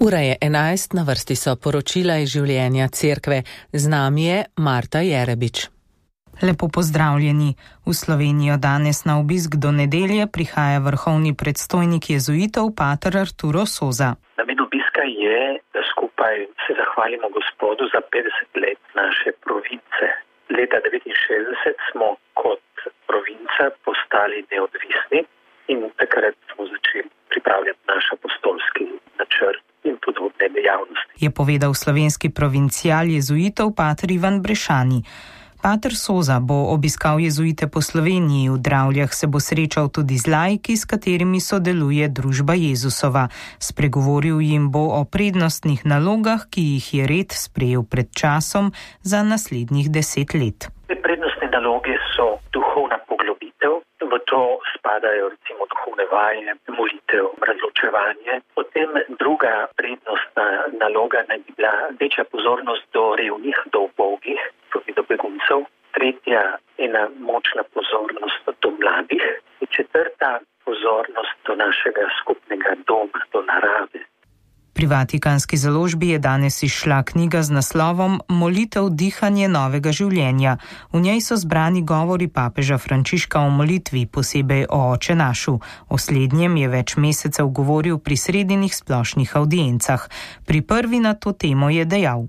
Ura je 11, na vrsti so poročila iz življenja cerkve. Z nami je Marta Jerebič. Lepo pozdravljeni. V Slovenijo danes na obisk do nedelje prihaja vrhovni predstojnik jezuitov, pater Arturo Soza. Namen obiska je, da skupaj se zahvalimo Gospodu za 50 let naše province. Leta 1969 smo kot provinca postali neodvisni in takrat smo začeli pripravljati naš apostolski načrt in podobne dejavnosti. Je povedal slovenski provincial jezuitov pater Ivan Brešani. Pater Soza bo obiskal jezuite po Sloveniji, v Dravljah se bo srečal tudi z laiki, s katerimi sodeluje Družba Jezusova. Spregovoril jim bo o prednostnih nalogah, ki jih je red sprejel pred časom za naslednjih 10 let. Te prednostne naloge so duhovna poglobitev, v to spadajo recimo duhovne vaje, molitev, razločevanje. Potem druga prednostna naloga naj bi bila večja pozornost do revnih, do ubogih, tudi do beguncev. Tretja ena močna pozornost do mladih in četrta pozornost do našega skupnega doma, do narave. Pri Vatikanski založbi je danes izšla knjiga z naslovom Molitev, dihanje novega življenja. V njej so zbrani govori papeža Frančiška o molitvi, posebej o Oče našu. O slednjem je več mesecev govoril pri sredinih splošnih audiencah. Pri prvi na to temo je dejal: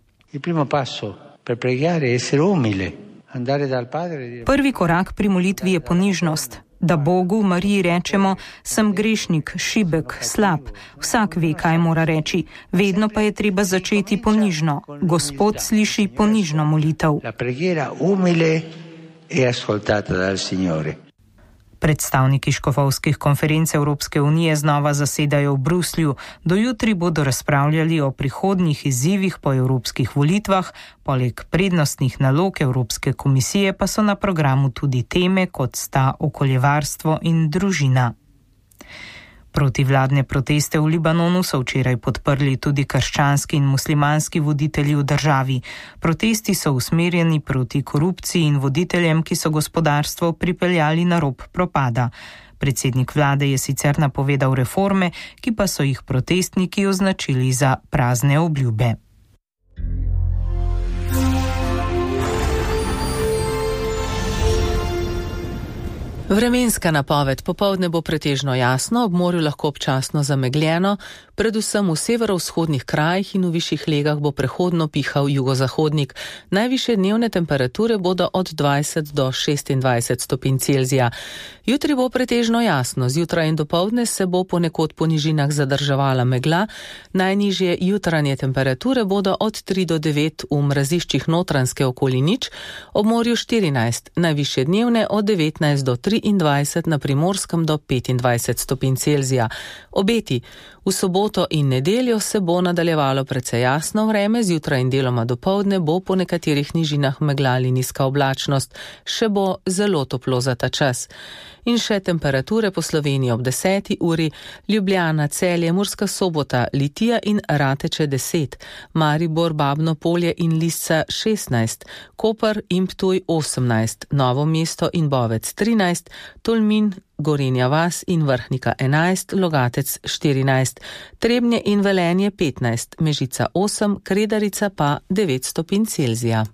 Prvi korak pri molitvi je ponižnost. Da Bogu, Mariji rečemo, sem grešnik, šibek, slab. Vsak ve, kaj mora reči. Vedno pa je treba začeti ponižno. Gospod sliši ponižno molitev. Predstavniki škofovskih konferenc Evropske unije znova zasedajo v Bruslju. Do jutri bodo razpravljali o prihodnjih izzivih po evropskih volitvah. Poleg prednostnih nalog Evropske komisije pa so na programu tudi teme, kot sta okoljevarstvo in družina. Protivladne proteste v Libanonu so včeraj podprli tudi krščanski in muslimanski voditelji v državi. Protesti so usmerjeni proti korupciji in voditeljem, ki so gospodarstvo pripeljali na rob propada. Predsednik vlade je sicer napovedal reforme, ki pa so jih protestniki označili za prazne obljube. Vremenska napoved: popoldne bo pretežno jasno, ob morju lahko občasno zamegljeno, predvsem v severovzhodnih krajih in v višjih legah bo prehodno pihal jugozahodnik. Najvišje dnevne temperature bodo od 20 do 26 stopinj Celzija. Jutri bo pretežno jasno, zjutraj in dopoldne se bo ponekod po nižinah zadrževala megla. Najnižje jutranje temperature bodo od 3 do 9 v mraziščih Notranjske okoli nič, ob morju 14, najvišje dnevne od 19 do 23, na Primorskem do 25 stopinj Celzija. Obeti: v soboto in nedeljo se bo nadaljevalo precej jasno vreme, zjutraj in deloma dopoldne bo po nekaterih nižinah megla ali nizka oblačnost, še bo zelo toplo za ta čas. In še temperature po Sloveniji ob 10. uri: Ljubljana, Celje, Murska Sobota, Litija in Rateče 10, Maribor, Babno Polje in Lisca 16, Koper in Ptuj 18, Novo mesto in Bovec 13, Tolmin, Gorenja vas in Vrhnika 11, Logatec 14, Trebnje in Velenje 15, Mežica 8, Kredarica pa 9 stopinj Celzija.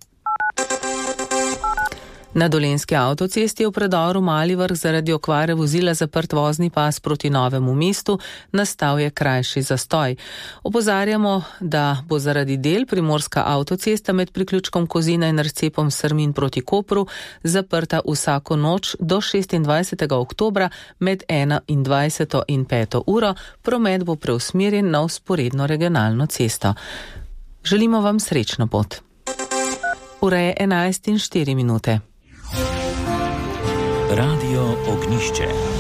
Na Dolenjski avtocesti je v predoru Mali Vrh zaradi okvare vozila zaprt vozni pas proti Novemu mestu, nastal je krajši zastoj. Opozarjamo, da bo zaradi del primorska avtocesta med priključkom Kozina in razcepom Srmin proti Kopru zaprta vsako noč do 26. oktobra med 21. in 5. uro. Promet bo preusmerjen na vzporedno regionalno cesto. Želimo vam srečno pot. Ura je 11:04. Radio Ognišče.